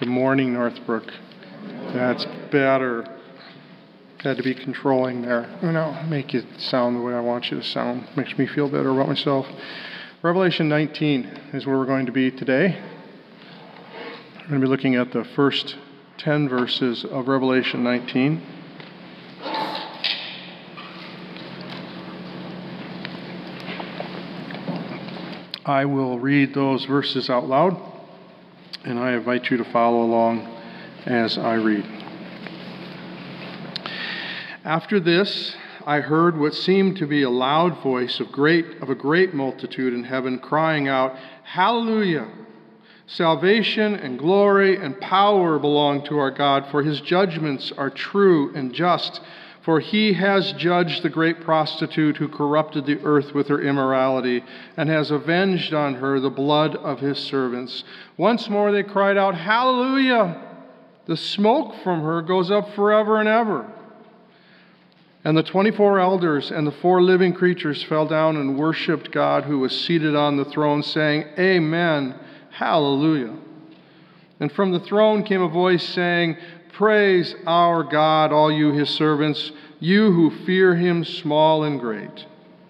Good morning, Northbrook. That's better. Had to be controlling there. Make you sound the way I want you to sound. Makes me feel better about myself. Revelation 19 is where we're going to be today. We're going to be looking at the first 10 verses of Revelation 19. I will read those verses out loud, and I invite you to follow along as I read. After this, I heard what seemed to be a loud voice of a great multitude in heaven crying out, "Hallelujah! Salvation and glory and power belong to our God, for his judgments are true and just. For he has judged the great prostitute who corrupted the earth with her immorality, and has avenged on her the blood of his servants." Once more they cried out, "Hallelujah! The smoke from her goes up forever and ever." And the 24 elders and the 4 living creatures fell down and worshipped God who was seated on the throne, saying, "Amen, hallelujah." And from the throne came a voice saying, "Praise our God, all you his servants, you who fear him, small and great."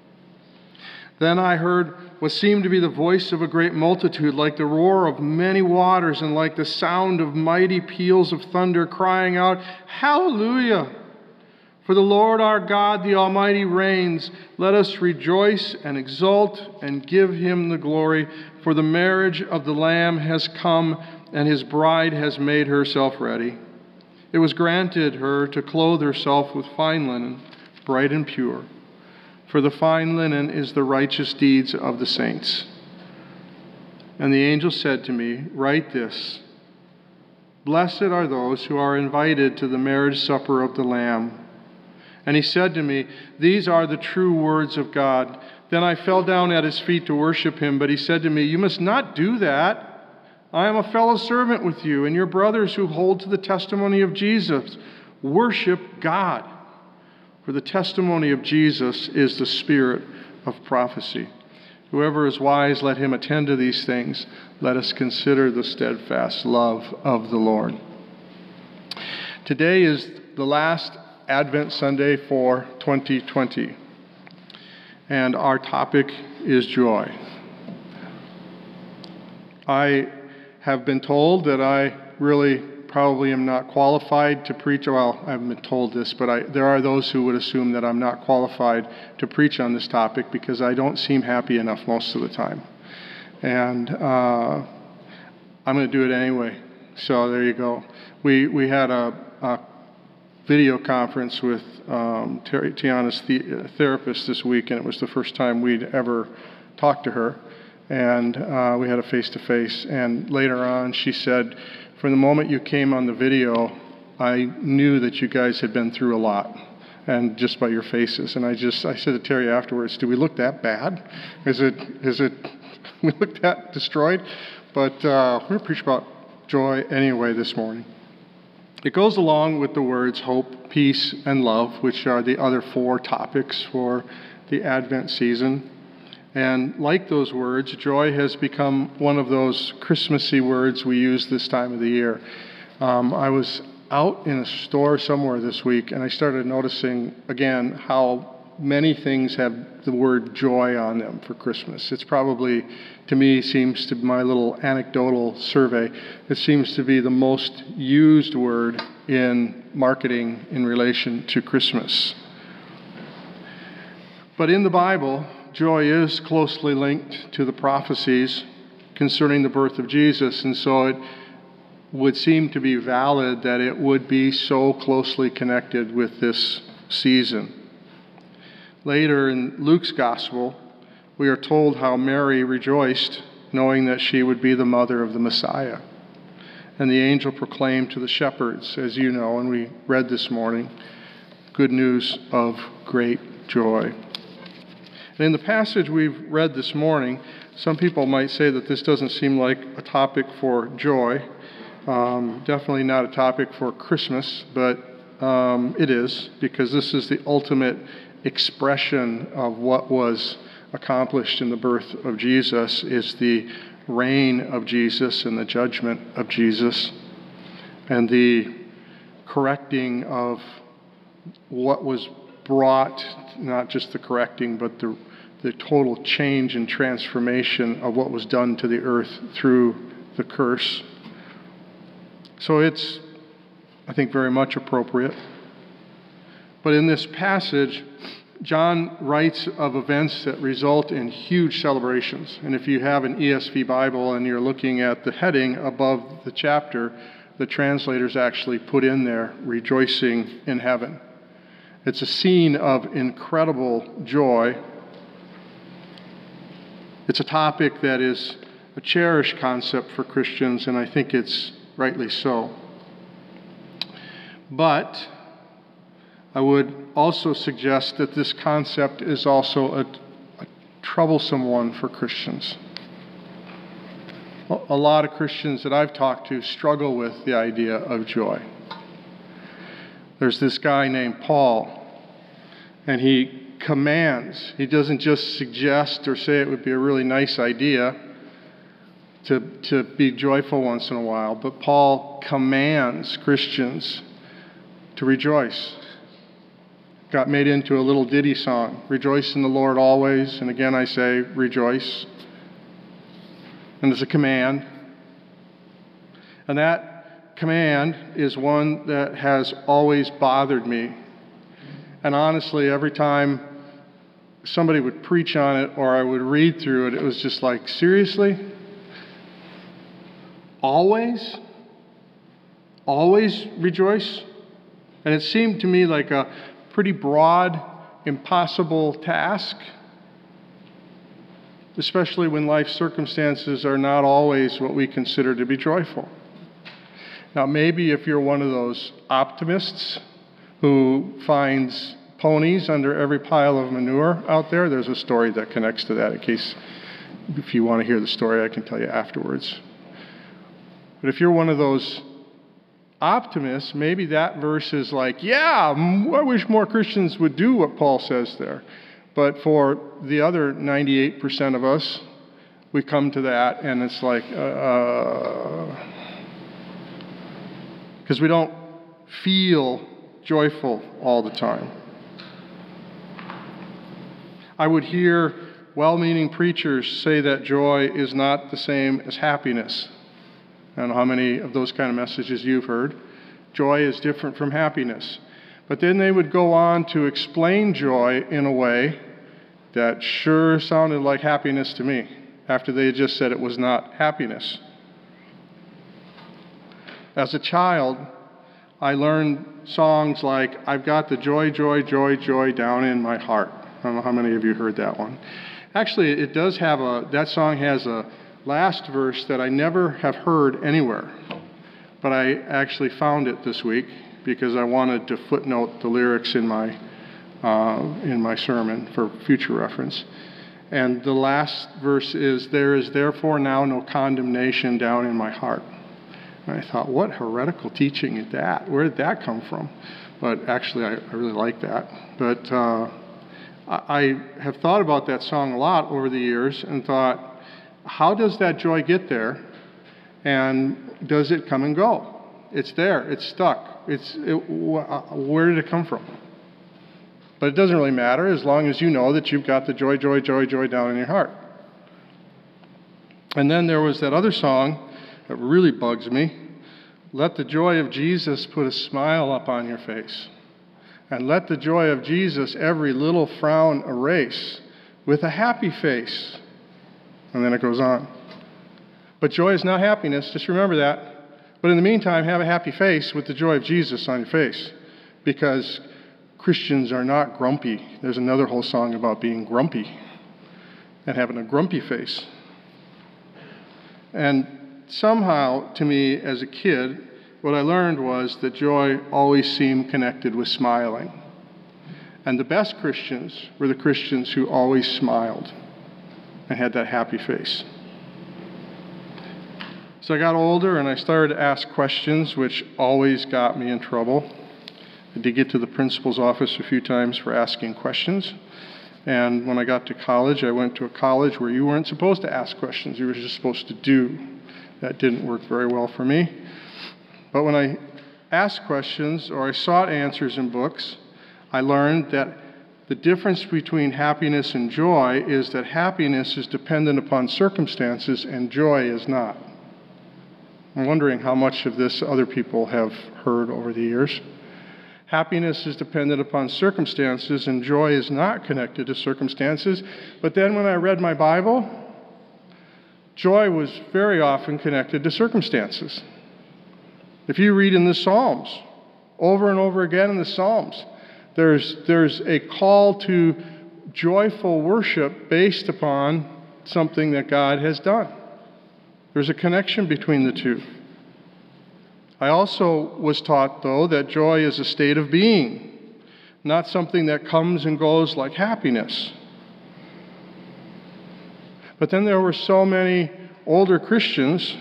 Then I heard what seemed to be the voice of a great multitude, like the roar of many waters and like the sound of mighty peals of thunder, crying out, "Hallelujah! For the Lord our God, the Almighty, reigns. Let us rejoice and exult and give him the glory. For the marriage of the Lamb has come, and his bride has made herself ready. It was granted her to clothe herself with fine linen, bright and pure. For the fine linen is the righteous deeds of the saints." And the angel said to me, "Write this: Blessed are those who are invited to the marriage supper of the Lamb." And he said to me, "These are the true words of God." Then I fell down at his feet to worship him, but he said to me, "You must not do that. I am a fellow servant with you and your brothers who hold to the testimony of Jesus. Worship God. For the testimony of Jesus is the spirit of prophecy. Whoever is wise, let him attend to these things. Let us consider the steadfast love of the Lord." Today is the last Advent Sunday for 2020, and our topic is joy. I have been told that I really probably am not qualified to preach. Well, I haven't been told this, but there are those who would assume that I'm not qualified to preach on this topic because I don't seem happy enough most of the time. And I'm going to do it anyway. So there you go. We had a video conference with Tiana's therapist this week, and it was the first time we'd ever talked to her. And we had a face-to-face. And later on, she said, "From the moment you came on the video, I knew that you guys had been through a lot, and just by your faces." And I said to Terry afterwards, "Do we look that bad? Is it we look that destroyed?" But we're going to preach about joy anyway this morning. It goes along with the words hope, peace, and love, which are the other 4 topics for the Advent season. And like those words, joy has become one of those Christmassy words we use this time of the year. I was out in a store somewhere this week, and I started noticing again how many things have the word joy on them for Christmas. It's probably, to me, seems to my little anecdotal survey, it seems to be the most used word in marketing in relation to Christmas. But in the Bible, joy is closely linked to the prophecies concerning the birth of Jesus, and so it would seem to be valid that it would be so closely connected with this season. Later in Luke's gospel, we are told how Mary rejoiced, knowing that she would be the mother of the Messiah. And the angel proclaimed to the shepherds, as you know, and we read this morning, good news of great joy. And in the passage we've read this morning, some people might say that this doesn't seem like a topic for joy. Definitely not a topic for Christmas, but it is, because this is the ultimate expression of what was accomplished in the birth of Jesus, is the reign of Jesus and the judgment of Jesus. and the correcting of what was brought, not just the correcting, but the total change and transformation of what was done to the earth through the curse. So it's, I think, very much appropriate. But in this passage, John writes of events that result in huge celebrations. And if you have an ESV Bible and you're looking at the heading above the chapter, the translators actually put in there, rejoicing in heaven. It's a scene of incredible joy. It's a topic that is a cherished concept for Christians, and I think it's rightly so. But I would also suggest that this concept is also a troublesome one for Christians. A lot of Christians that I've talked to struggle with the idea of joy. There's this guy named Paul, and he commands. He doesn't just suggest or say it would be a really nice idea to be joyful once in a while, but Paul commands Christians to rejoice. Got made into a little ditty song, rejoice in the Lord always, and again I say rejoice. And it's a command. And that command is one that has always bothered me. And honestly, every time somebody would preach on it or I would read through it, it was just like, seriously? Always? Always rejoice? And it seemed to me like a pretty broad, impossible task, especially when life circumstances are not always what we consider to be joyful. Now, maybe if you're one of those optimists who finds ponies under every pile of manure out there, there's a story that connects to that. In case, if you want to hear the story, I can tell you afterwards. But if you're one of those optimists, maybe that verse is like, yeah, I wish more Christians would do what Paul says there. But for the other 98% of us, we come to that and it's like, because we don't feel joyful all the time. I would hear well-meaning preachers say that joy is not the same as happiness. I don't know how many of those kind of messages you've heard. Joy is different from happiness. But then they would go on to explain joy in a way that sure sounded like happiness to me, after they had just said it was not happiness. As a child, I learned songs like, I've got the joy, joy, joy, joy down in my heart. I don't know how many of you heard that one. Actually, it does have that song has a last verse that I never have heard anywhere, but I actually found it this week because I wanted to footnote the lyrics in my sermon for future reference. And the last verse is, there is therefore now no condemnation down in my heart. And I thought, what heretical teaching is that? Where did that come from? But actually, I really like that. But I have thought about that song a lot over the years and thought, how does that joy get there? And does it come and go? It's there. It's stuck. Where did it come from? But it doesn't really matter as long as you know that you've got the joy, joy, joy, joy down in your heart. And then there was that other song that really bugs me. Let the joy of Jesus put a smile up on your face. And let the joy of Jesus every little frown erase with a happy face. And then it goes on. But joy is not happiness. Just remember that. But in the meantime, have a happy face with the joy of Jesus on your face. Because Christians are not grumpy. There's another whole song about being grumpy and having a grumpy face. And somehow, to me, as a kid, what I learned was that joy always seemed connected with smiling. And the best Christians were the Christians who always smiled and had that happy face. So I got older and I started to ask questions, which always got me in trouble. I did get to the principal's office a few times for asking questions. And when I got to college, I went to a college where you weren't supposed to ask questions. You were just supposed to do. That didn't work very well for me. But when I asked questions or I sought answers in books, I learned that the difference between happiness and joy is that happiness is dependent upon circumstances and joy is not. I'm wondering how much of this other people have heard over the years. Happiness is dependent upon circumstances and joy is not connected to circumstances. But then when I read my Bible, joy was very often connected to circumstances. If you read in the Psalms, over and over again in the Psalms, there's a call to joyful worship based upon something that God has done. There's a connection between the two. I also was taught, though, that joy is a state of being, not something that comes and goes like happiness. But then there were so many older Christians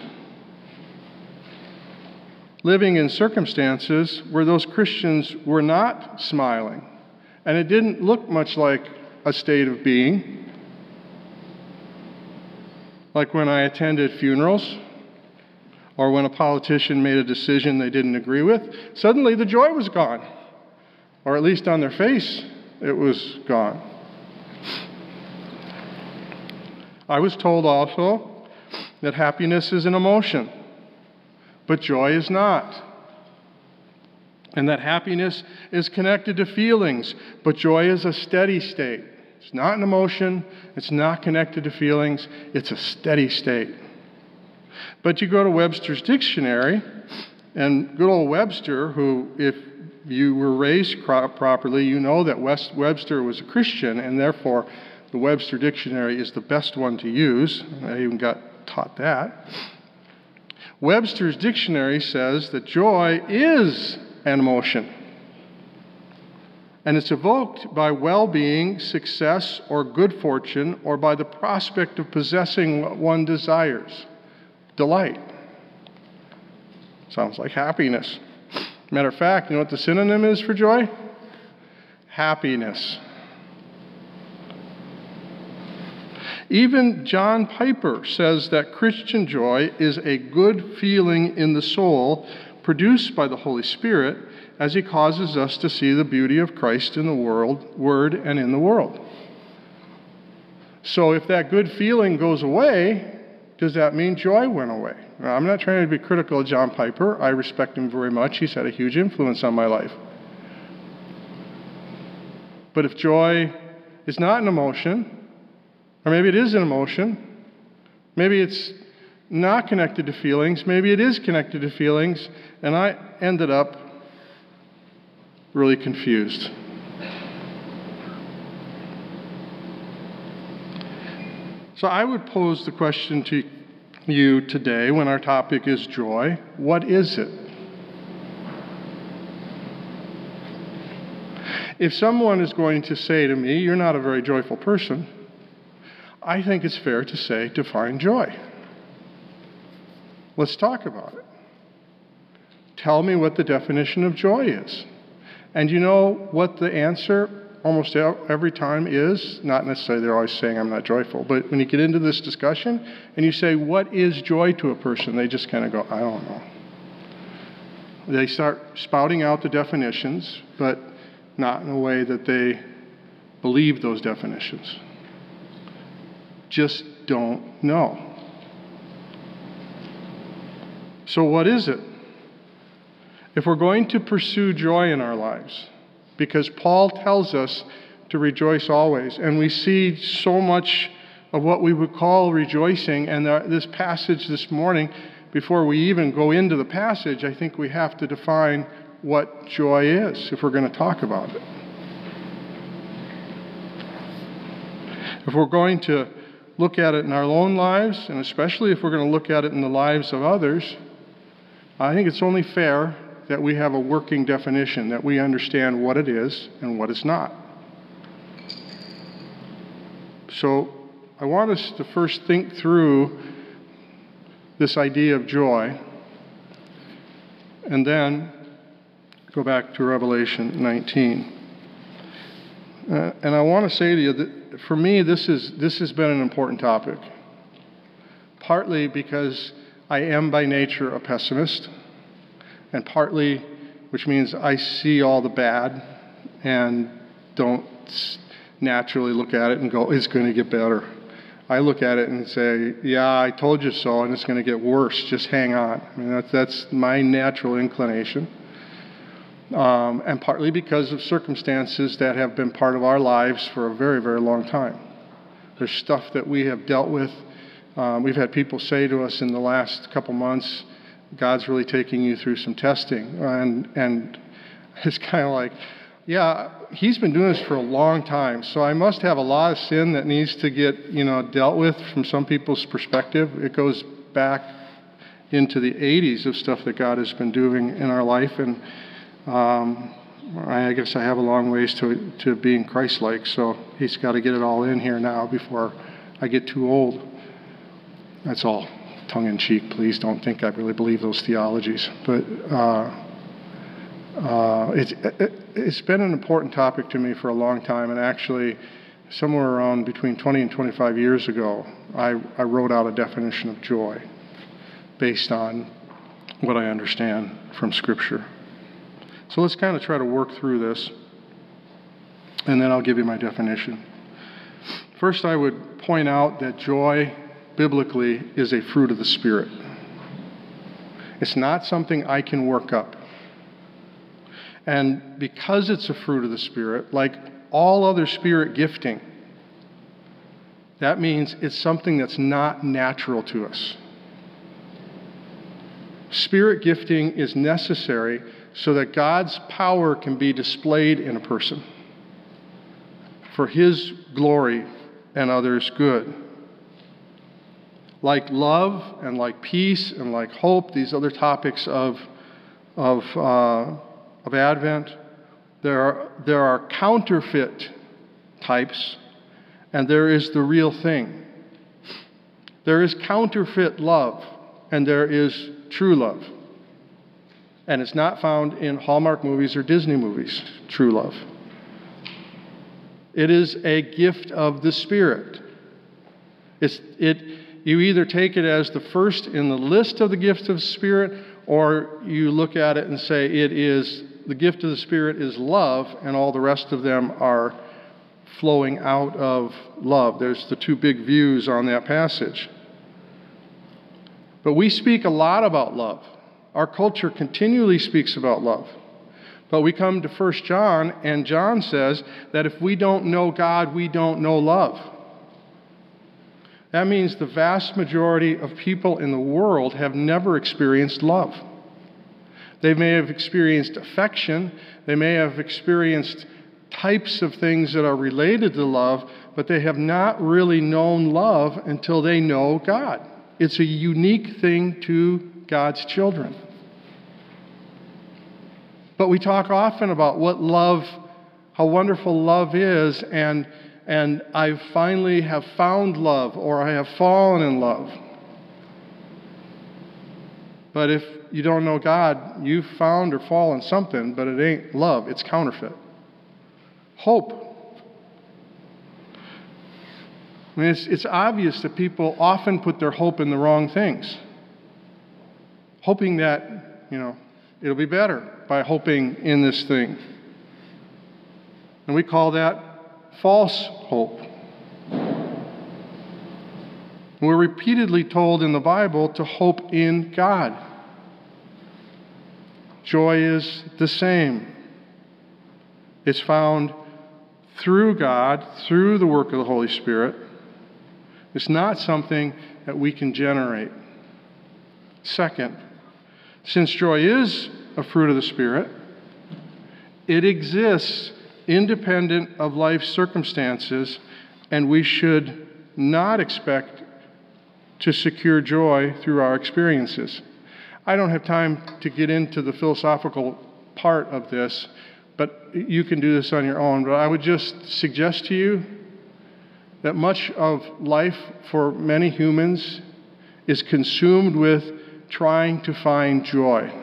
living in circumstances where those Christians were not smiling. And it didn't look much like a state of being. Like when I attended funerals, or when a politician made a decision they didn't agree with, suddenly the joy was gone. Or at least on their face, it was gone. I was told also that happiness is an emotion, but joy is not. And that happiness is connected to feelings, but joy is a steady state. It's not an emotion, it's not connected to feelings, it's a steady state. But you go to Webster's dictionary, and good old Webster, who, if you were raised properly, you know that Webster was a Christian, and therefore the Webster dictionary is the best one to use. I even got taught that. Webster's dictionary says that joy is an emotion. And it's evoked by well-being, success, or good fortune, or by the prospect of possessing what one desires. Delight. Sounds like happiness. Matter of fact, you know what the synonym is for joy? Happiness. Even John Piper says that Christian joy is a good feeling in the soul produced by the Holy Spirit as He causes us to see the beauty of Christ in the Word and in the world. So if that good feeling goes away, does that mean joy went away? Now, I'm not trying to be critical of John Piper. I respect him very much. He's had a huge influence on my life. But if joy is not an emotion, or maybe it is an emotion, maybe it's not connected to feelings, maybe it is connected to feelings, and I ended up really confused. So I would pose the question to you today when our topic is joy. What is it? If someone is going to say to me, "You're not a very joyful person," I think it's fair to say, define joy. Let's talk about it. Tell me what the definition of joy is. And you know what the answer almost every time is? Not necessarily they're always saying I'm not joyful, but when you get into this discussion and you say, what is joy to a person? They just kind of go, I don't know. They start spouting out the definitions, but not in a way that they believe those definitions. Just don't know. So what is it? If we're going to pursue joy in our lives, because Paul tells us to rejoice always, and we see so much of what we would call rejoicing, and this passage this morning, before we even go into the passage, I think we have to define what joy is if we're going to talk about it. If we're going to look at it in our own lives, and especially if we're going to look at it in the lives of others, I think it's only fair that we have a working definition, that we understand what it is and what it's not. So I want us to first think through this idea of joy, and then go back to Revelation 19. And I want to say to you that for me, this has been an important topic, partly because I am by nature a pessimist, and partly, which means I see all the bad and don't naturally look at it and go, it's going to get better. I look at it and say, yeah, I told you so, and it's going to get worse. Just hang on. I mean, that's my natural inclination. And partly because of circumstances that have been part of our lives for a very, very long time. There's stuff that we have dealt with. We've had people say to us in the last couple months, God's really taking you through some testing. And it's kind of like, yeah, he's been doing this for a long time, so I must have a lot of sin that needs to get, dealt with from some people's perspective. It goes back into the 80s of stuff that God has been doing in our life, and I guess I have a long ways to being Christ-like, so he's got to get it all in here now before I get too old. That's all tongue-in-cheek. Please don't think I really believe those theologies. But it's been an important topic to me for a long time, and actually somewhere around between 20 and 25 years ago, I wrote out a definition of joy based on what I understand from Scripture. So let's kind of try to work through this, and then I'll give you my definition. First, I would point out that joy, biblically, is a fruit of the Spirit. It's not something I can work up. And because it's a fruit of the Spirit, like all other Spirit gifting, that means it's something that's not natural to us. Spirit gifting is necessary so that God's power can be displayed in a person for His glory and others' good. Like love and like peace and like hope, these other topics of Advent, there are counterfeit types, and there is the real thing. There is counterfeit love, and there is true love. And it's not found in Hallmark movies or Disney movies, true love. It is a gift of the Spirit. You either take it as the first in the list of the gifts of the Spirit, or you look at it and say the gift of the Spirit is love, and all the rest of them are flowing out of love. There's the two big views on that passage. But we speak a lot about love. Our culture continually speaks about love. But we come to 1 John, and John says that if we don't know God, we don't know love. That means the vast majority of people in the world have never experienced love. They may have experienced affection, they may have experienced types of things that are related to love, but they have not really known love until they know God. It's a unique thing to God's children. But we talk often about what love, how wonderful love is, and I finally have found love, or I have fallen in love. But if you don't know God, you've found or fallen something, but it ain't love, it's counterfeit. Hope. I mean, it's obvious that people often put their hope in the wrong things. Hoping that, it'll be better by hoping in this thing. And we call that false hope. We're repeatedly told in the Bible to hope in God. Joy is the same. It's found through God, through the work of the Holy Spirit. It's not something that we can generate. Second, since joy is a fruit of the Spirit, it exists independent of life's circumstances, and we should not expect to secure joy through our experiences. I don't have time to get into the philosophical part of this, but you can do this on your own. But I would just suggest to you that much of life for many humans is consumed with trying to find joy.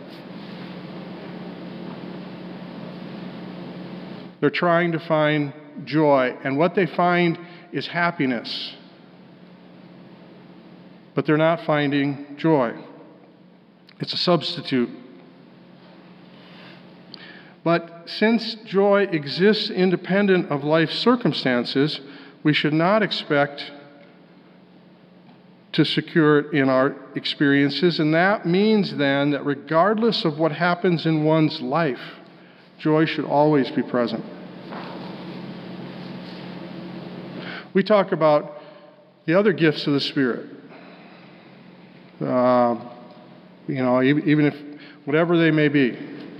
They're trying to find joy, and what they find is happiness. But they're not finding joy. It's a substitute But since joy exists independent of life's circumstances, we should not expect to secure it in our experiences. And that means then that regardless of what happens in one's life, joy should always be present. We talk about the other gifts of the Spirit. Even if, whatever they may be.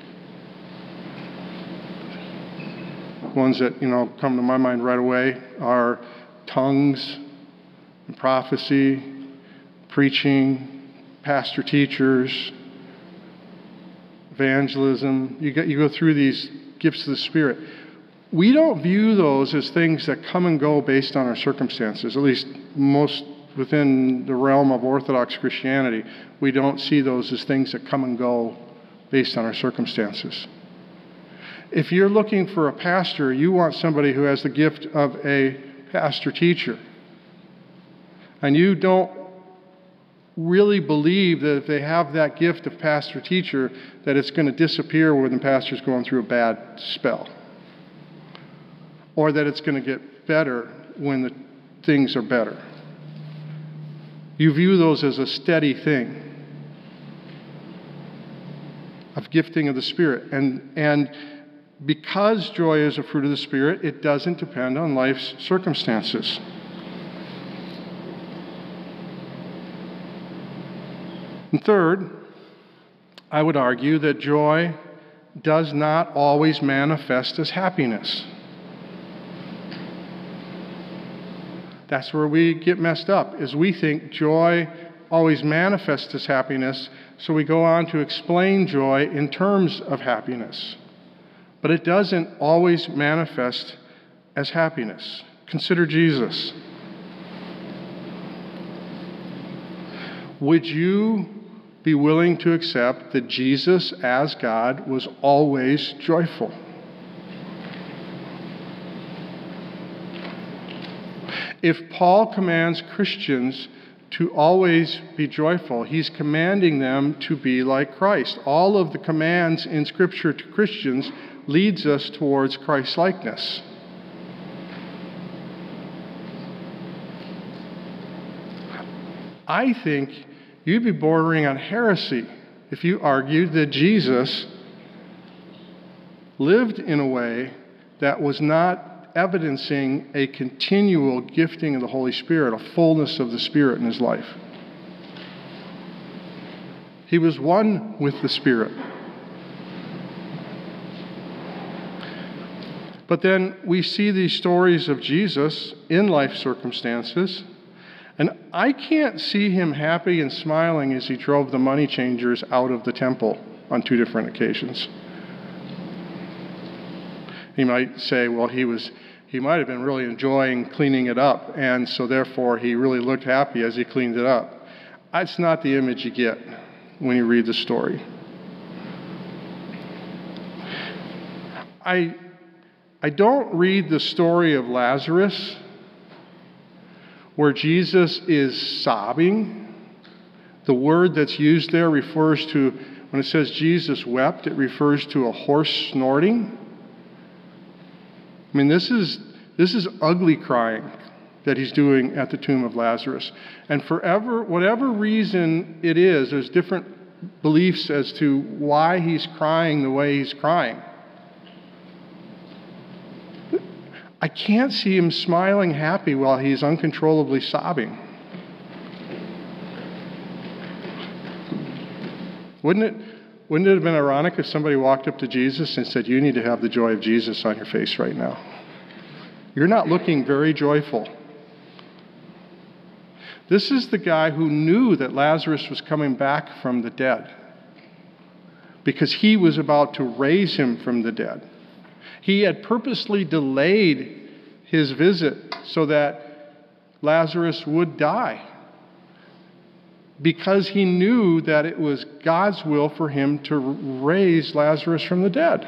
Ones that, come to my mind right away are tongues, and prophecy, preaching, pastor-teachers, evangelism. You go through these gifts of the Spirit. We don't view those as things that come and go based on our circumstances, at least most within the realm of Orthodox Christianity. We don't see those as things that come and go based on our circumstances. If you're looking for a pastor, you want somebody who has the gift of a pastor-teacher. And you don't really believe that if they have that gift of pastor-teacher, that it's going to disappear when the pastor's going through a bad spell. Or that it's going to get better when the things are better. You view those as a steady thing of gifting of the Spirit. And because joy is a fruit of the Spirit, it doesn't depend on life's circumstances. And third, I would argue that joy does not always manifest as happiness. That's where we get messed up, is we think joy always manifests as happiness, so we go on to explain joy in terms of happiness. But it doesn't always manifest as happiness. Consider Jesus. Would you be willing to accept that Jesus, as God, was always joyful? If Paul commands Christians to always be joyful, he's commanding them to be like Christ. All of the commands in Scripture to Christians leads us towards Christ-likeness. I think you'd be bordering on heresy if you argued that Jesus lived in a way that was not evidencing a continual gifting of the Holy Spirit, a fullness of the Spirit in his life. He was one with the Spirit. But then we see these stories of Jesus in life circumstances, and I can't see him happy and smiling as he drove the money changers out of the temple on 2 different occasions. He might say, well, he might have been really enjoying cleaning it up, and so therefore he really looked happy as he cleaned it up. That's not the image you get when you read the story. I don't read the story of Lazarus where Jesus is sobbing. The word that's used there refers to, when it says Jesus wept, it refers to a horse snorting. I mean, this is ugly crying that he's doing at the tomb of Lazarus. And whatever reason it is, there's different beliefs as to why he's crying the way he's crying. I can't see him smiling happy while he's uncontrollably sobbing. Wouldn't it have been ironic if somebody walked up to Jesus and said, "You need to have the joy of Jesus on your face right now. You're not looking very joyful." This is the guy who knew that Lazarus was coming back from the dead because he was about to raise him from the dead. He had purposely delayed his visit so that Lazarus would die because he knew that it was God's will for him to raise Lazarus from the dead.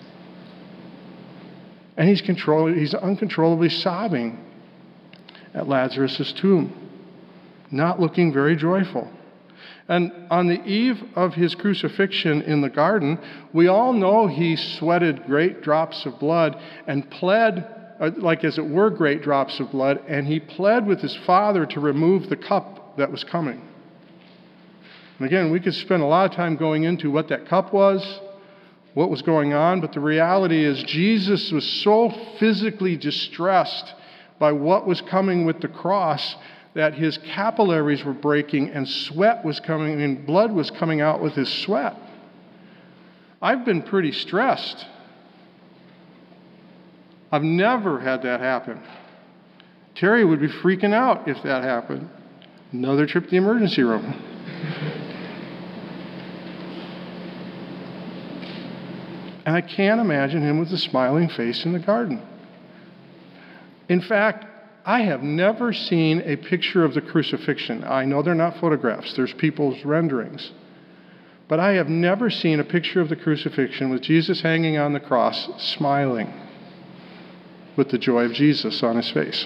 And he's uncontrollably sobbing at Lazarus' tomb, not looking very joyful. And on the eve of his crucifixion in the garden, we all know he sweated great drops of blood and pled, like as it were great drops of blood, and he pled with his Father to remove the cup that was coming. And again, we could spend a lot of time going into what that cup was, what was going on, but the reality is Jesus was so physically distressed by what was coming with the cross that his capillaries were breaking and sweat was coming and blood was coming out with his sweat. I've been pretty stressed. I've never had that happen. Terry would be freaking out if that happened. Another trip to the emergency room. And I can't imagine him with a smiling face in the garden. In fact, I have never seen a picture of the crucifixion. I know they're not photographs, there's people's renderings. But I have never seen a picture of the crucifixion with Jesus hanging on the cross, smiling with the joy of Jesus on his face.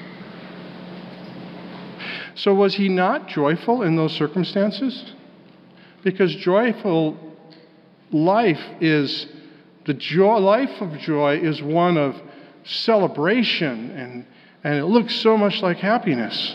So was he not joyful in those circumstances? Because joyful life is, life of joy is one of celebration, and it looks so much like happiness.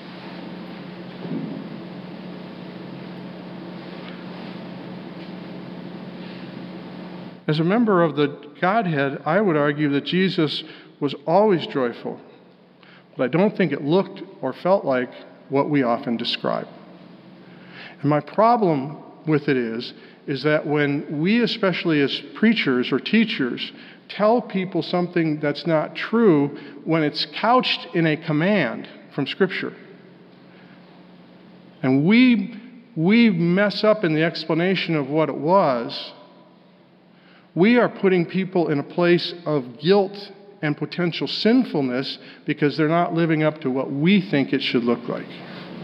As a member of the Godhead, I would argue that Jesus was always joyful, but I don't think it looked or felt like what we often describe. And my problem with it is that when we, especially as preachers or teachers, tell people something that's not true when it's couched in a command from Scripture, and we mess up in the explanation of what it was, we are putting people in a place of guilt and potential sinfulness because they're not living up to what we think it should look like.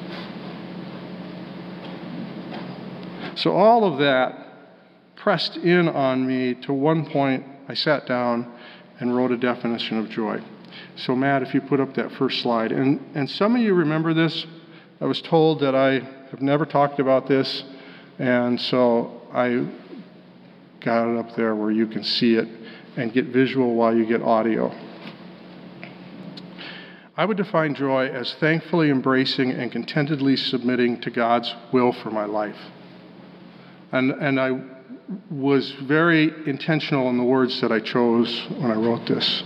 So all of that pressed in on me to one point. I sat down and wrote a definition of joy. So Matt, if you put up that first slide. And some of you remember this. I was told that I have never talked about this, and so I got it up there where you can see it and get visual while you get audio. I would define joy as thankfully embracing and contentedly submitting to God's will for my life. And I was very intentional in the words that I chose when I wrote this.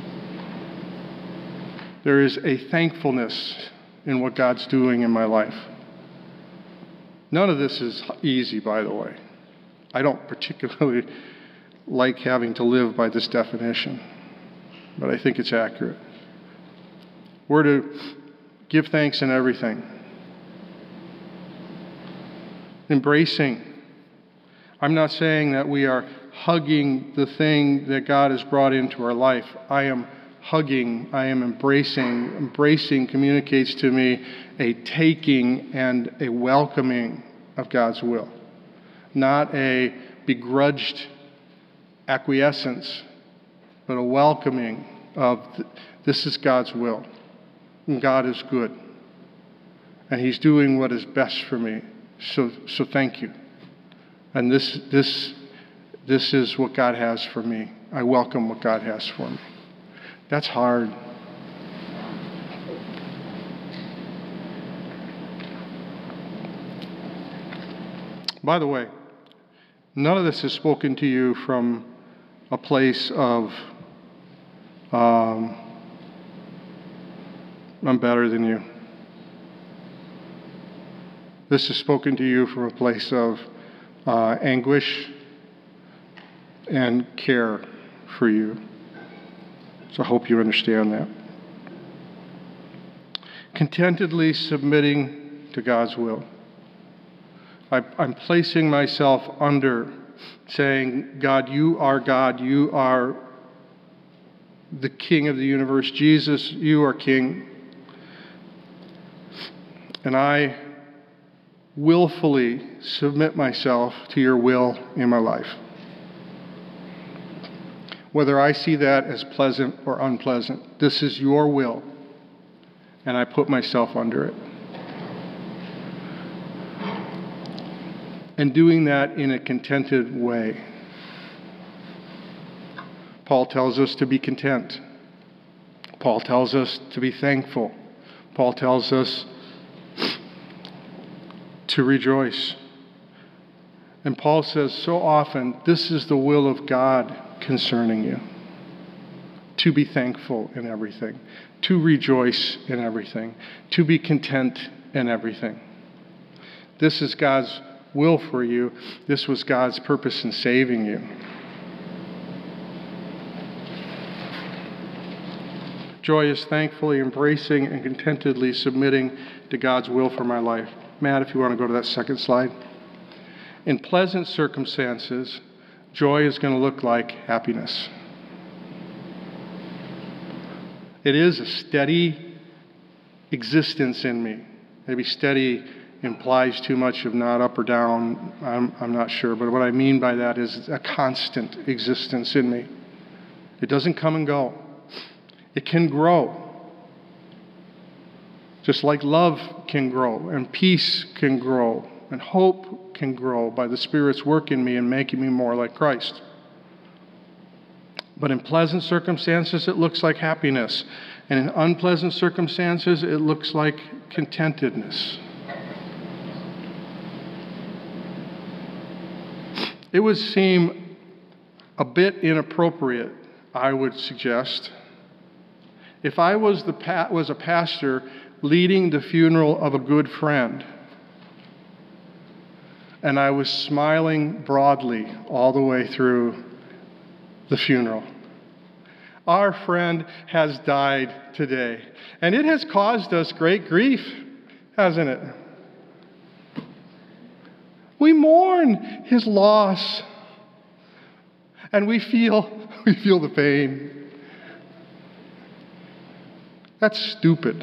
There is a thankfulness in what God's doing in my life. None of this is easy, by the way. I don't particularly like having to live by this definition, but I think it's accurate. We're to give thanks in everything. Embracing. I'm not saying that we are hugging the thing that God has brought into our life. I am hugging, I am embracing. Embracing communicates to me a taking and a welcoming of God's will, not a begrudged acquiescence, but a welcoming of this is God's will. And God is good. And He's doing what is best for me. So thank you. And this is what God has for me. I welcome what God has for me. That's hard. By the way, none of this is spoken to you from a place of, I'm better than you. This is spoken to you from a place of anguish and care for you. So I hope you understand that. Contentedly submitting to God's will. I'm placing myself under, saying, God, you are God. You are the King of the universe. Jesus, you are King. And I willfully submit myself to your will in my life. Whether I see that as pleasant or unpleasant, this is your will, and I put myself under it. and doing that in a contented way. Paul tells us to be content. Paul tells us to be thankful. Paul tells us to rejoice. And Paul says so often, this is the will of God concerning you. To be thankful in everything. To rejoice in everything. To be content in everything. This is God's will for you. This was God's purpose in saving you. Joy is thankfully embracing and contentedly submitting to God's will for my life. Matt, if you want to go to that second slide. In pleasant circumstances, joy is going to look like happiness. It is a steady existence in me. Maybe steady implies too much of not up or down. I'm not sure. But what I mean by that is a constant existence in me. It doesn't come and go. It can grow. Just like love can grow, and peace can grow, and hope can grow by the Spirit's work in me and making me more like Christ. But in pleasant circumstances, it looks like happiness. And in unpleasant circumstances, it looks like contentedness. It would seem a bit inappropriate, I would suggest, if I was a pastor leading the funeral of a good friend, and I was smiling broadly all the way through the funeral. Our friend has died today, and it has caused us great grief, hasn't it? We mourn his loss, and we feel the pain. That's stupid.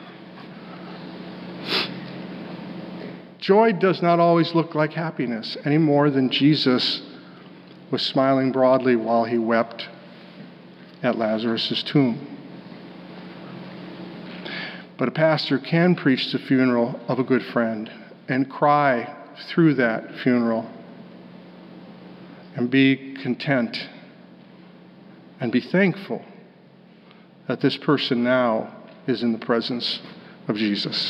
Joy does not always look like happiness any more than Jesus was smiling broadly while he wept at Lazarus' tomb. But a pastor can preach the funeral of a good friend and cry through that funeral and be content and be thankful that this person now is in the presence of Jesus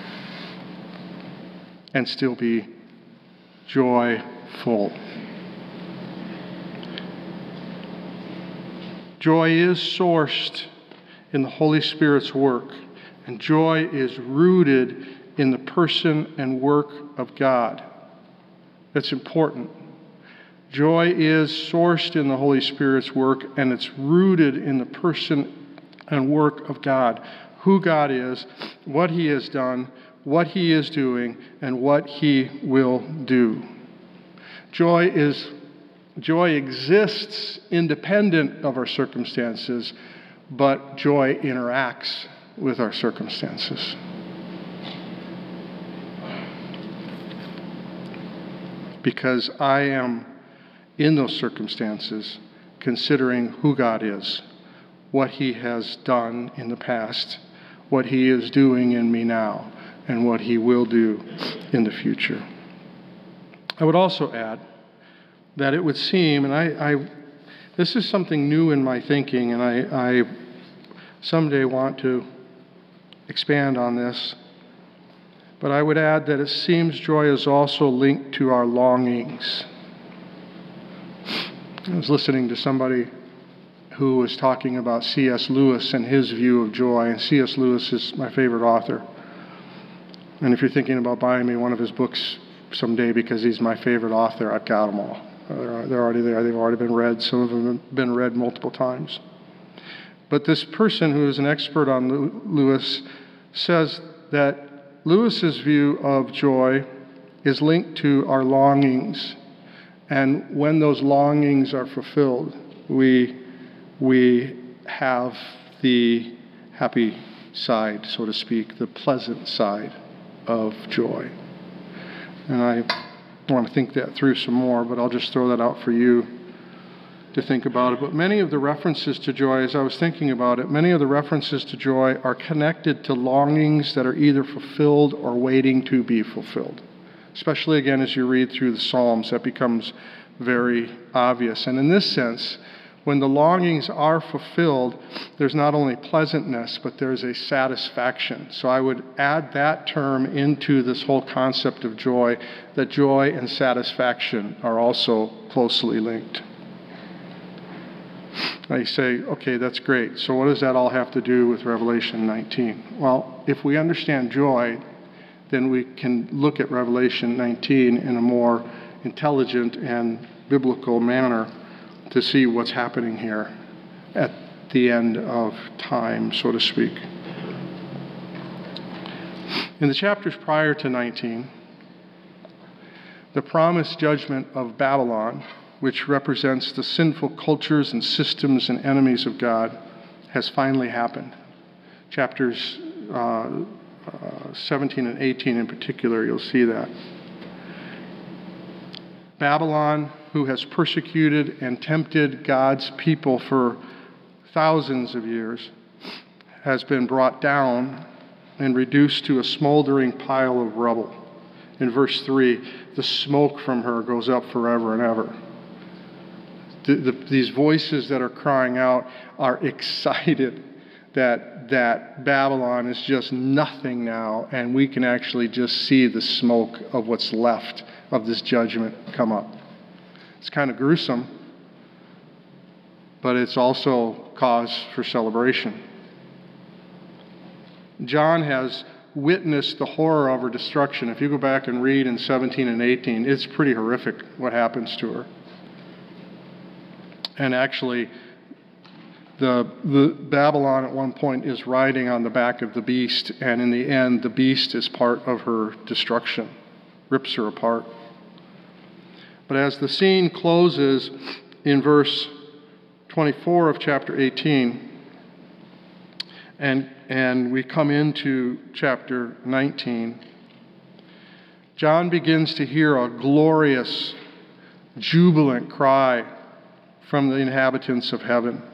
and still be joyful. Joy is sourced in the Holy Spirit's work, and joy is rooted in the person and work of God. That's important. Joy is sourced in the Holy Spirit's work, and it's rooted in the person and work of God. Who God is, what He has done, what He is doing, and what He will do. Joy exists independent of our circumstances, but joy interacts with our circumstances. Because I am in those circumstances considering who God is, what He has done in the past, what He is doing in me now, and what He will do in the future. I would also add that it would seem, and this is something new in my thinking, and I someday want to expand on this, but I would add that it seems joy is also linked to our longings. I was listening to somebody who was talking about C.S. Lewis and his view of joy, and C.S. Lewis is my favorite author. And if you're thinking about buying me one of his books someday because he's my favorite author, I've got them all. They're already there. They've already been read. Some of them have been read multiple times. But this person who is an expert on Lewis says that Lewis's view of joy is linked to our longings. And when those longings are fulfilled, we have the happy side, so to speak, the pleasant side of joy. And I want to think that through some more, but I'll just throw that out for you to think about it. But many of the references to joy, as I was thinking about it, many of the references to joy are connected to longings that are either fulfilled or waiting to be fulfilled. Especially again as you read through the Psalms, that becomes very obvious. And in this sense, when the longings are fulfilled, there's not only pleasantness, but there's a satisfaction. So I would add that term into this whole concept of joy, that joy and satisfaction are also closely linked. Now you say, okay, that's great. So what does that all have to do with Revelation 19? Well, if we understand joy, then we can look at Revelation 19 in a more intelligent and biblical manner to see what's happening here at the end of time, so to speak. In the chapters prior to 19, the promised judgment of Babylon, which represents the sinful cultures and systems and enemies of God, has finally happened. Chapters 17 and 18 in particular, you'll see that. Babylon, who has persecuted and tempted God's people for thousands of years, has been brought down and reduced to a smoldering pile of rubble. In verse 3, the smoke from her goes up forever and ever. These voices that are crying out are excited that Babylon is just nothing now, and we can actually just see the smoke of what's left of this judgment come up. It's kind of gruesome, but it's also cause for celebration. John has witnessed the horror of her destruction. If you go back and read in 17 and 18, it's pretty horrific what happens to her. And actually, the Babylon at one point is riding on the back of the beast, and in the end, the beast is part of her destruction, rips her apart. But as the scene closes in verse 24 of chapter 18, and we come into chapter 19, John begins to hear a glorious, jubilant cry from the inhabitants of heaven.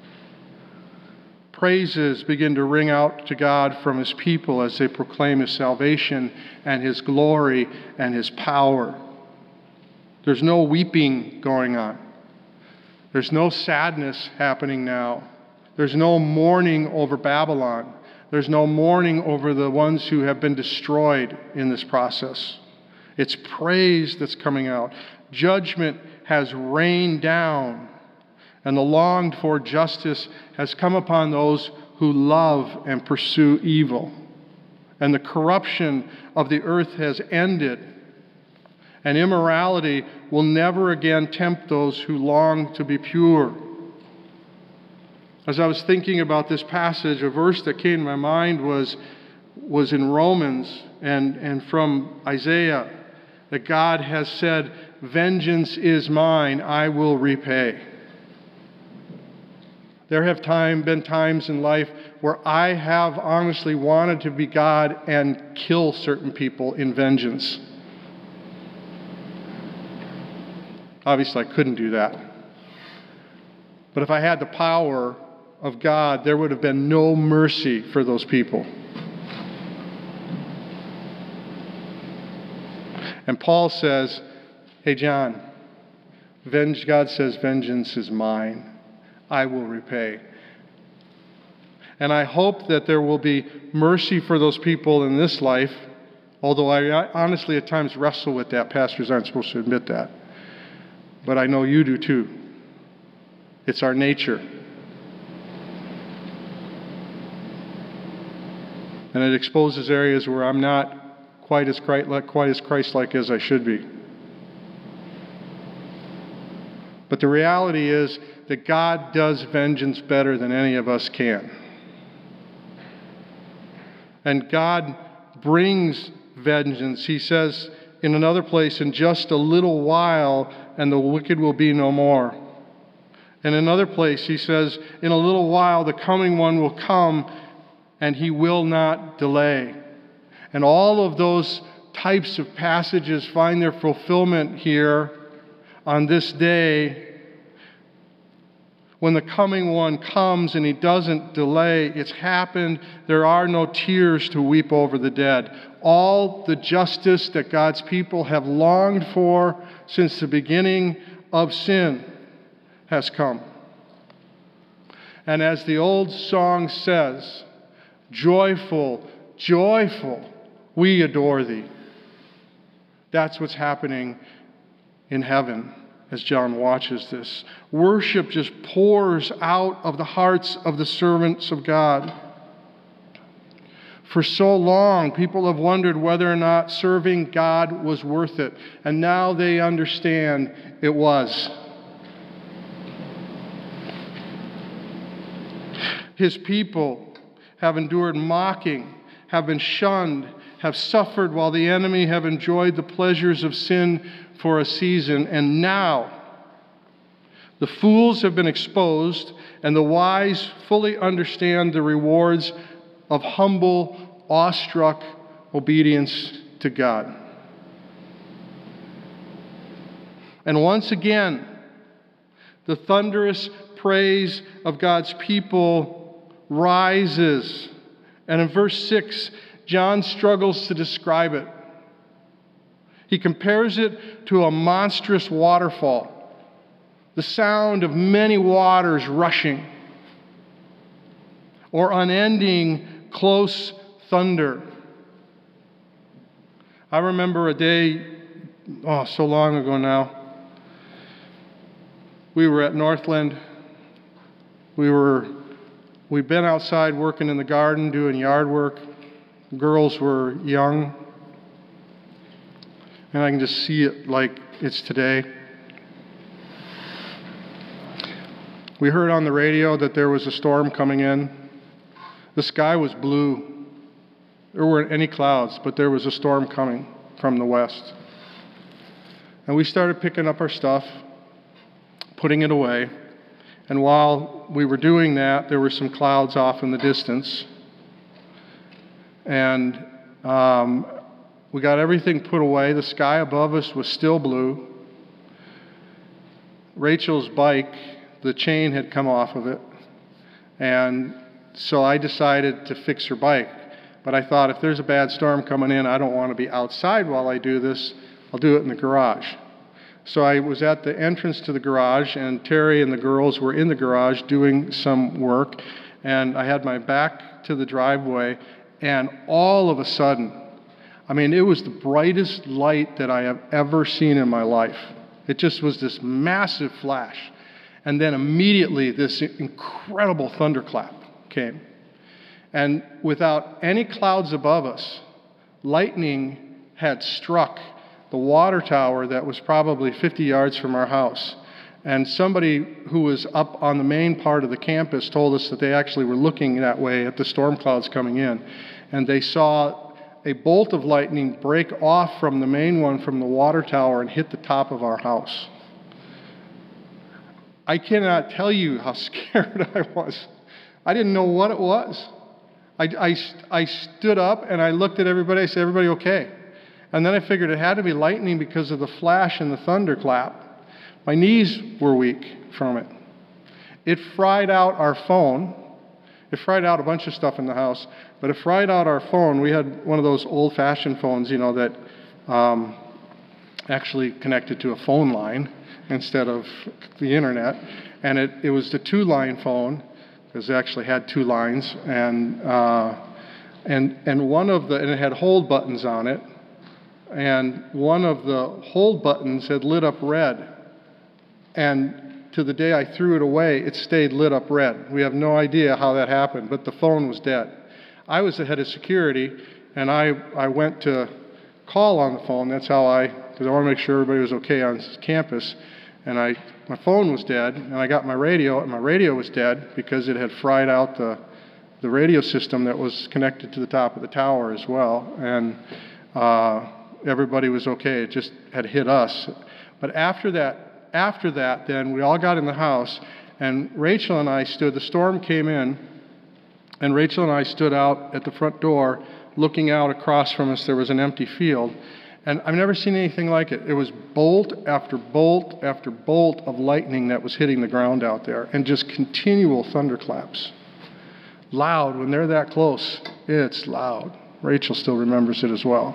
Praises begin to ring out to God from his people as they proclaim his salvation and his glory and his power. There's no weeping going on. There's no sadness happening now. There's no mourning over Babylon. There's no mourning over the ones who have been destroyed in this process. It's praise that's coming out. Judgment has rained down, and the longed for justice has come upon those who love and pursue evil. And the corruption of the earth has ended, and immorality will never again tempt those who long to be pure. As I was thinking about this passage, a verse that came to my mind was in Romans and from Isaiah, that God has said, "Vengeance is mine, I will repay." There have been times in life where I have honestly wanted to be God and kill certain people in vengeance. Obviously, I couldn't do that. But if I had the power of God, there would have been no mercy for those people. And Paul says, hey, John, God says, vengeance is mine. I will repay. And I hope that there will be mercy for those people in this life, although I honestly at times wrestle with that. Pastors aren't supposed to admit that. But I know you do too. It's our nature. And it exposes areas where I'm not quite as Christ-like as I should be. But the reality is that God does vengeance better than any of us can. And God brings vengeance. He says in another place, in just a little while, and the wicked will be no more. In another place, he says, in a little while, the coming one will come, and he will not delay. And all of those types of passages find their fulfillment here on this day when the coming one comes and he doesn't delay. It's happened. There are no tears to weep over the dead. All the justice that God's people have longed for since the beginning of sin has come. And as the old song says, joyful, joyful, we adore thee. That's what's happening in heaven as John watches this. Worship just pours out of the hearts of the servants of God. For so long, people have wondered whether or not serving God was worth it. And now they understand it was. His people have endured mocking, have been shunned, have suffered while the enemy have enjoyed the pleasures of sin for a season. And now, the fools have been exposed, and the wise fully understand the rewards of humble, awestruck obedience to God. And once again, the thunderous praise of God's people rises. And in verse 6, John struggles to describe it. He compares it to a monstrous waterfall, the sound of many waters rushing, or unending close thunder. I remember a day, so long ago now, we were at Northland. We'd been outside working in the garden, doing yard work. Girls were young. And I can just see it like it's today. We heard on the radio that there was a storm coming in. The sky was blue. There weren't any clouds, but there was a storm coming from the west. And we started picking up our stuff, putting it away. And while we were doing that, there were some clouds off in the distance. And we got everything put away. The sky above us was still blue. Rachel's bike, the chain had come off of it. And so I decided to fix her bike. But I thought, if there's a bad storm coming in, I don't want to be outside while I do this. I'll do it in the garage. So I was at the entrance to the garage, and Terry and the girls were in the garage doing some work. And I had my back to the driveway, and all of a sudden, it was the brightest light that I have ever seen in my life. It just was this massive flash. And then immediately this incredible thunderclap came. And without any clouds above us, lightning had struck the water tower that was probably 50 yards from our house. And somebody who was up on the main part of the campus told us that they actually were looking that way at the storm clouds coming in. And they saw a bolt of lightning break off from the main one from the water tower and hit the top of our house. I cannot tell you how scared I was. I didn't know what it was. I stood up and I looked at everybody. I said, "Everybody okay?" And then I figured it had to be lightning because of the flash and the thunderclap. My knees were weak from it. It fried out our phone. It fried out a bunch of stuff in the house, but it fried out our phone. We had one of those old-fashioned phones, that actually connected to a phone line instead of the internet. And it was the two-line phone, because it actually had two lines, and one of the, and it had hold buttons on it, and one of the hold buttons had lit up red, and to the day I threw it away, it stayed lit up red. We have no idea how that happened, but the phone was dead. I was the head of security, and I went to call on the phone. That's how because I want to make sure everybody was okay on campus. And my phone was dead, and I got my radio, and my radio was dead because it had fried out the radio system that was connected to the top of the tower as well. And everybody was okay. It just had hit us. But after that, then we all got in the house, and Rachel and I the storm came in, and Rachel and I stood out at the front door looking out across from us. There was an empty field, And I've never seen anything like it. It was bolt after bolt after bolt of lightning that was hitting the ground out there, and just continual thunderclaps. Loud. When they're that close, it's loud. Rachel still remembers it as well.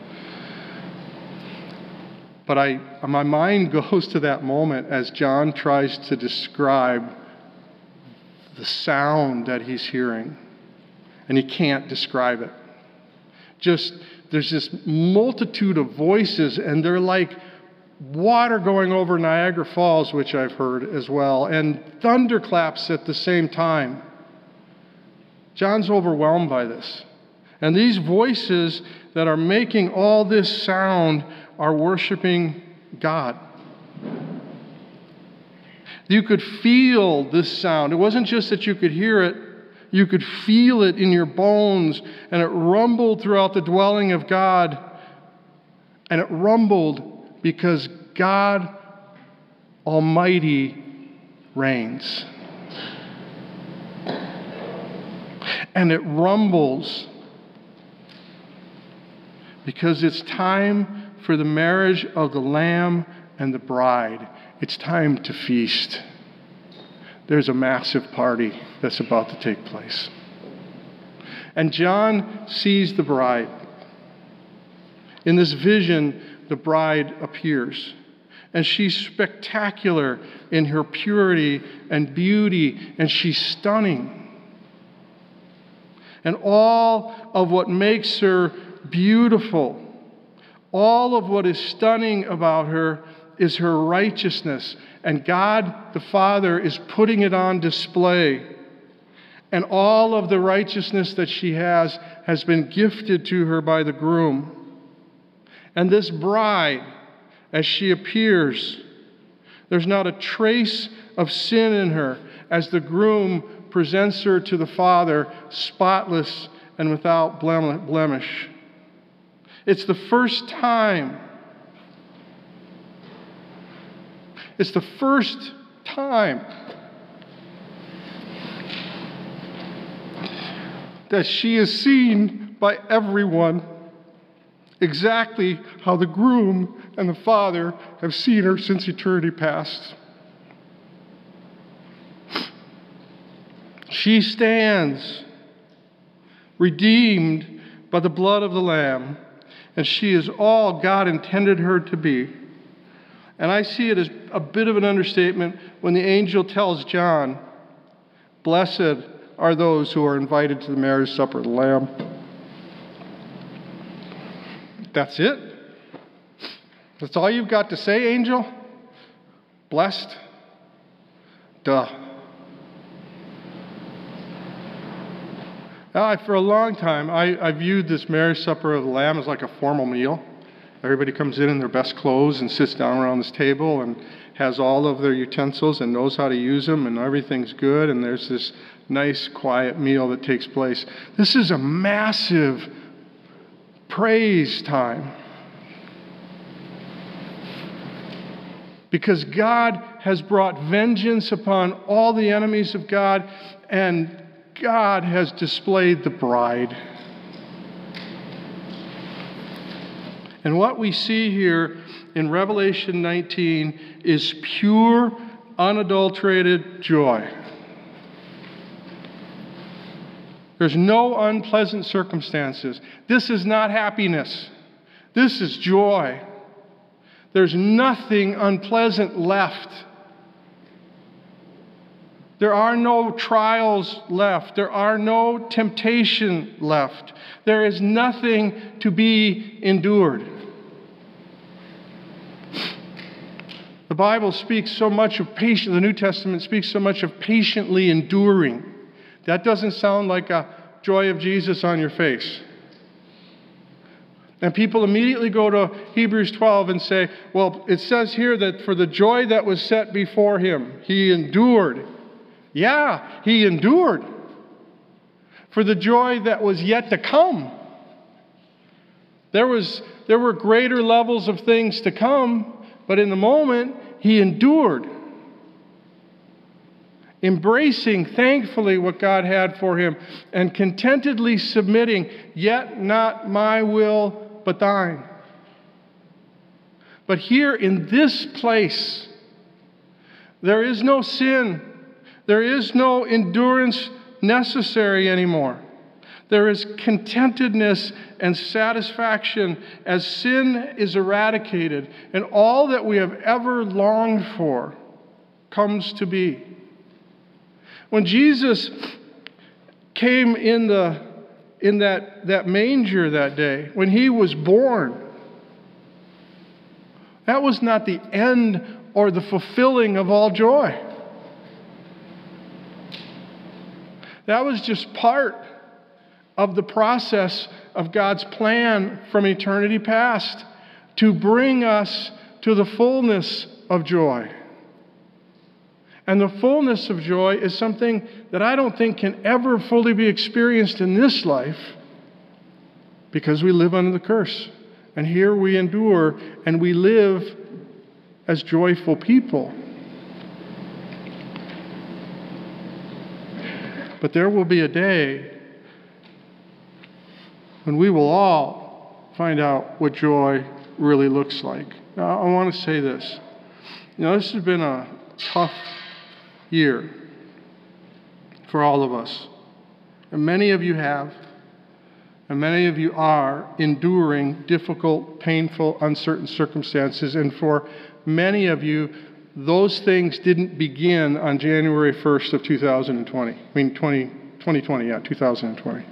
But my mind goes to that moment as John tries to describe the sound that he's hearing. And he can't describe it. There's this multitude of voices, and they're like water going over Niagara Falls, which I've heard as well, and thunderclaps at the same time. John's overwhelmed by this. And these voices that are making all this sound are worshiping God. You could feel this sound. It wasn't just that you could hear it, you could feel it in your bones, and it rumbled throughout the dwelling of God. And it rumbled because God Almighty reigns. And it rumbles because it's time for the marriage of the Lamb and the bride. It's time to feast. There's a massive party that's about to take place. And John sees the bride. In this vision, the bride appears. And she's spectacular in her purity and beauty, and she's stunning. And all of what makes her beautiful, all of what is stunning about her is her righteousness. And God the Father is putting it on display. And all of the righteousness that she has been gifted to her by the groom. And this bride, as she appears, there's not a trace of sin in her as the groom presents her to the Father, spotless and without blemish. It's the first time. It's the first time that she is seen by everyone exactly how the groom and the Father have seen her since eternity past. She stands redeemed by the blood of the Lamb, and she is all God intended her to be. And I see it as a bit of an understatement when the angel tells John, "Blessed are those who are invited to the marriage supper of the Lamb." That's it? That's all you've got to say, angel? Blessed? Duh. For a long time, I viewed this marriage supper of the Lamb as like a formal meal. Everybody comes in their best clothes and sits down around this table and has all of their utensils and knows how to use them, and everything's good, and there's this nice, quiet meal that takes place. This is a massive praise time. Because God has brought vengeance upon all the enemies of God, and God has displayed the bride. And what we see here in Revelation 19 is pure, unadulterated joy. There's no unpleasant circumstances. This is not happiness. This is joy. There's nothing unpleasant left. There are no trials left. There are no temptation left. There is nothing to be endured. The Bible speaks so much of patience. The New Testament speaks so much of patiently enduring. That doesn't sound like a joy of Jesus on your face. And people immediately go to Hebrews 12 and say, well, it says here that for the joy that was set before him, he endured. Yeah, he endured. For the joy that was yet to come. There were greater levels of things to come, but in the moment, he endured. Embracing, thankfully, what God had for him, and contentedly submitting, yet not my will, but thine. But here in this place, there is no sin. There is no endurance necessary anymore. There is contentedness and satisfaction as sin is eradicated, and all that we have ever longed for comes to be. When Jesus came in that manger that day, when he was born, that was not the end or the fulfilling of all joy. That was just part of the process of God's plan from eternity past to bring us to the fullness of joy. And the fullness of joy is something that I don't think can ever fully be experienced in this life because we live under the curse. And here we endure and we live as joyful people. But there will be a day when we will all find out what joy really looks like. Now, I want to say this. This has been a tough year for all of us. And many of you have, and many of you are enduring difficult, painful, uncertain circumstances. And for many of you, those things didn't begin on January 1st of 2020. 2020.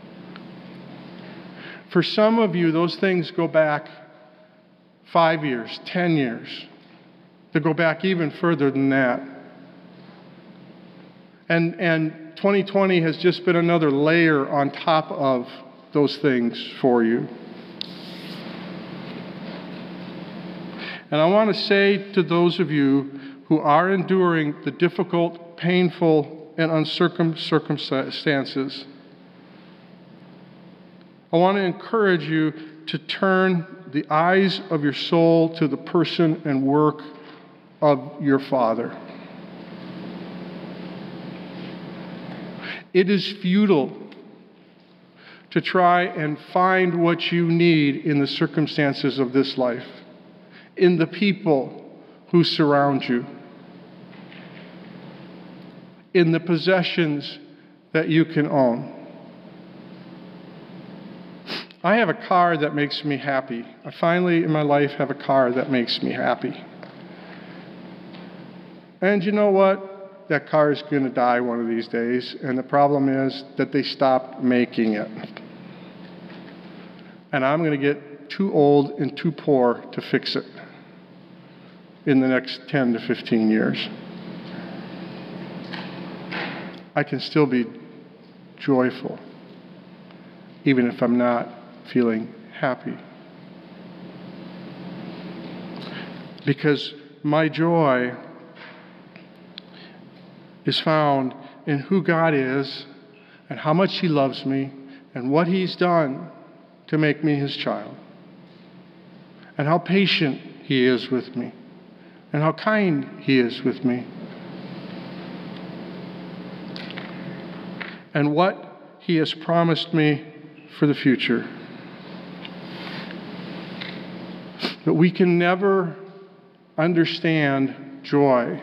For some of you, those things go back 5 years, 10 years. They go back even further than that. And 2020 has just been another layer on top of those things for you. And I want to say to those of you who are enduring the difficult, painful, and uncertain circumstances, I want to encourage you to turn the eyes of your soul to the person and work of your Father. It is futile to try and find what you need in the circumstances of this life, in the people who surround you, in the possessions that you can own. I have a car that makes me happy. I finally, in my life, have a car that makes me happy. And you know what? That car is going to die one of these days, and the problem is that they stopped making it. And I'm going to get too old and too poor to fix it in the next 10 to 15 years. I can still be joyful, even if I'm not feeling happy. Because my joy is found in who God is and how much He loves me and what He's done to make me His child, and how patient He is with me and how kind He is with me, and what He has promised me for the future. But we can never understand joy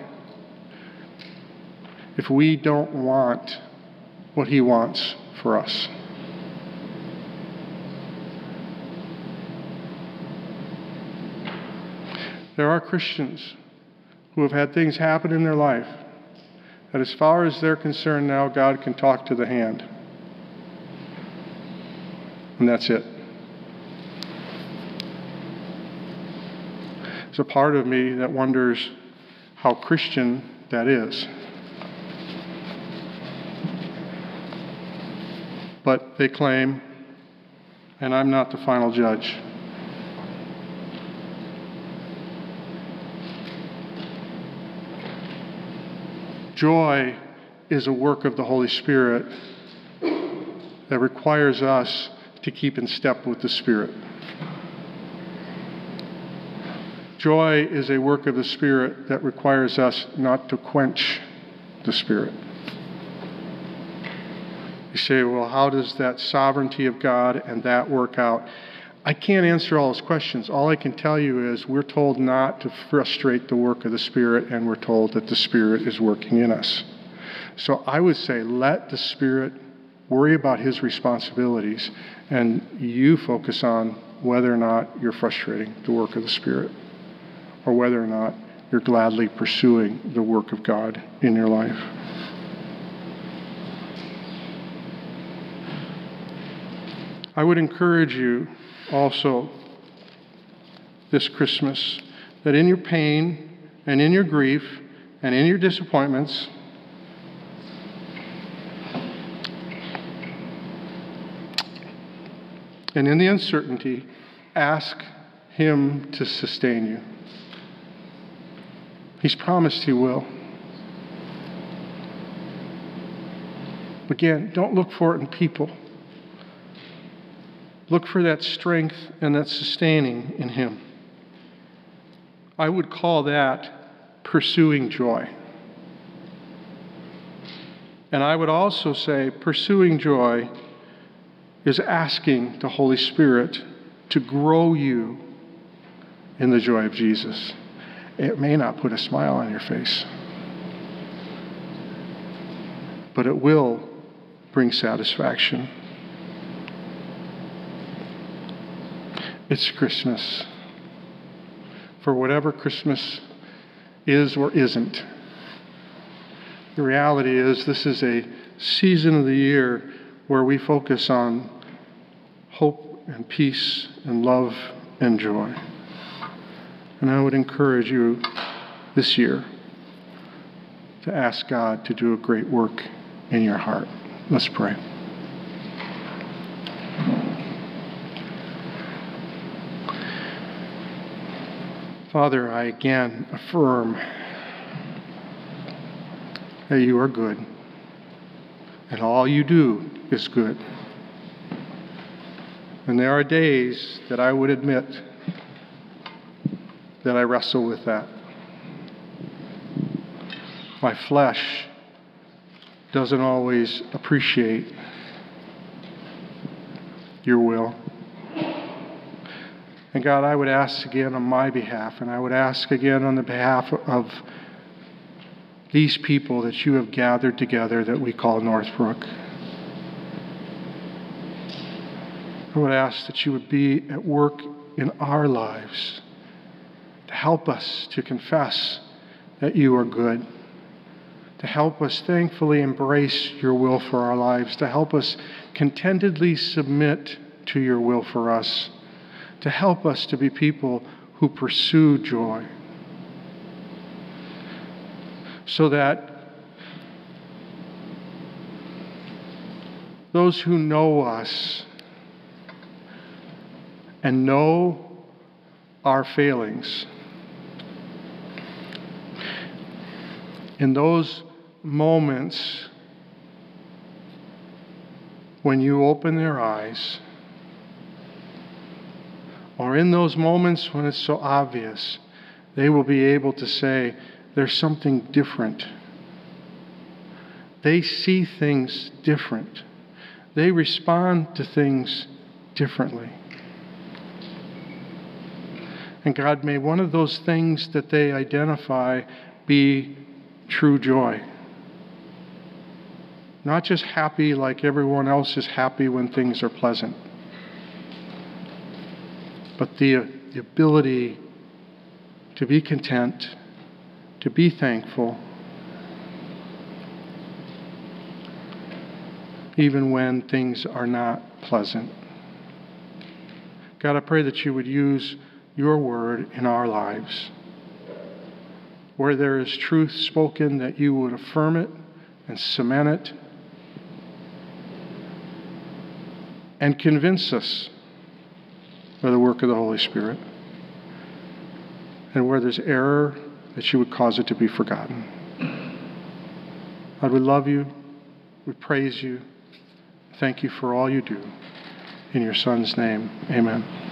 if we don't want what He wants for us. There are Christians who have had things happen in their life that, as far as they're concerned now, God can talk to the hand. And that's it. There's a part of me that wonders how Christian that is. But they claim, and I'm not the final judge. Joy is a work of the Holy Spirit that requires us to keep in step with the Spirit. Joy is a work of the Spirit that requires us not to quench the Spirit. You say, well, how does that sovereignty of God and that work out? I can't answer all those questions. All I can tell you is we're told not to frustrate the work of the Spirit, and we're told that the Spirit is working in us. So I would say let the Spirit worry about his responsibilities, and you focus on whether or not you're frustrating the work of the Spirit, or whether or not you're gladly pursuing the work of God in your life. I would encourage you also this Christmas that in your pain and in your grief and in your disappointments, and in the uncertainty, ask him to sustain you. He's promised he will. Again, don't look for it in people. Look for that strength and that sustaining in him. I would call that pursuing joy. And I would also say pursuing joy is asking the Holy Spirit to grow you in the joy of Jesus. It may not put a smile on your face, but it will bring satisfaction. It's Christmas. For whatever Christmas is or isn't, the reality is this is a season of the year where we focus on hope and peace and love and joy. And I would encourage you this year to ask God to do a great work in your heart. Let's pray. Father, I again affirm that you are good, and all you do is good. And there are days that I would admit that I wrestle with that. My flesh doesn't always appreciate your will. And God, I would ask again on my behalf, and I would ask again on the behalf of these people that you have gathered together that we call Northbrook. I would ask that you would be at work in our lives to help us to confess that you are good, to help us thankfully embrace your will for our lives, to help us contentedly submit to your will for us, to help us to be people who pursue joy, so that those who know us and know our failings, in those moments when you open their eyes, or in those moments when it's so obvious, they will be able to say, there's something different. They see things different. They respond to things differently. And God, may one of those things that they identify be true joy. Not just happy like everyone else is happy when things are pleasant, but the ability to be content, to be thankful, even when things are not pleasant. God, I pray that you would use your word in our lives. Where there is truth spoken, that you would affirm it and cement it and convince us by the work of the Holy Spirit. And where there's error, that you would cause it to be forgotten. God, we love you. We praise you. Thank you for all you do. In your Son's name, amen.